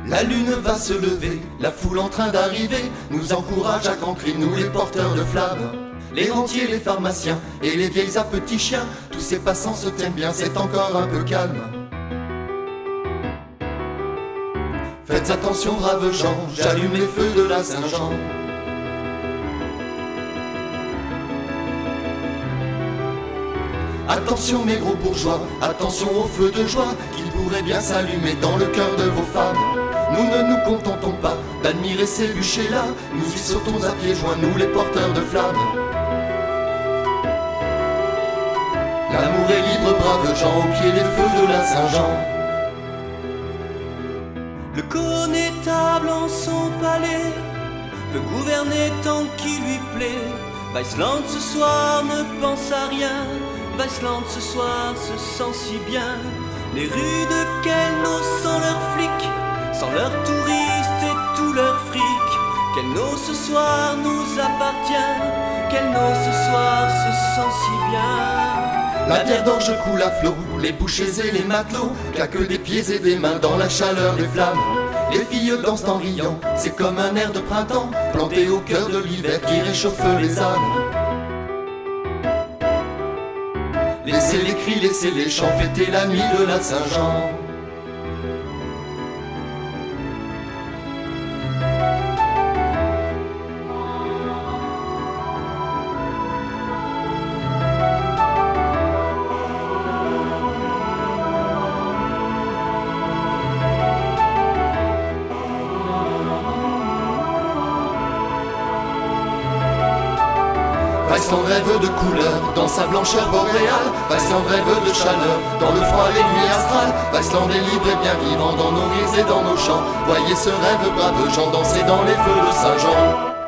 La lune va se lever, la foule en train d'arriver nous encourage à grands cris, nous les porteurs de flammes. Les rentiers, les pharmaciens et les vieilles à petits chiens, tous ces passants se tiennent bien, c'est encore un peu calme. Faites attention braves gens, j'allume les feux de la Saint-Jean. Attention mes gros bourgeois, attention aux feux de joie qui pourraient bien s'allumer dans le cœur de vos femmes. Nous ne nous contentons pas d'admirer ces bûchers-là, nous y sautons à pieds joints, nous les porteurs de flammes. L'amour est libre, braves gens, au pied des feux de la Saint-Jean. Le connétable en son palais peut gouverner tant qu'il lui plaît. Weissland ce soir ne pense à rien, Weissland ce soir se sent si bien. Les rues de Kelno sans leurs flics, sans leurs touristes et tout leur fric. Kelno ce soir nous appartient, Kelno ce soir se sent si bien. La bière d'orge coule à flot, les bouchers et les matelots claquent des pieds et des mains dans la chaleur des flammes. Les filles dansent en riant, c'est comme un air de printemps planté au cœur de l'hiver qui réchauffe les âmes. Laissez les cris, laissez les chants fêter la nuit de la Saint-Jean. Weissland rêve de couleur dans sa blancheur boréale. Weissland rêve de chaleur dans le froid des nuits astrales. Weissland est libre et bien vivant dans nos grises et dans nos champs. Voyez ce rêve brave gens danser dans les feux de Saint-Jean.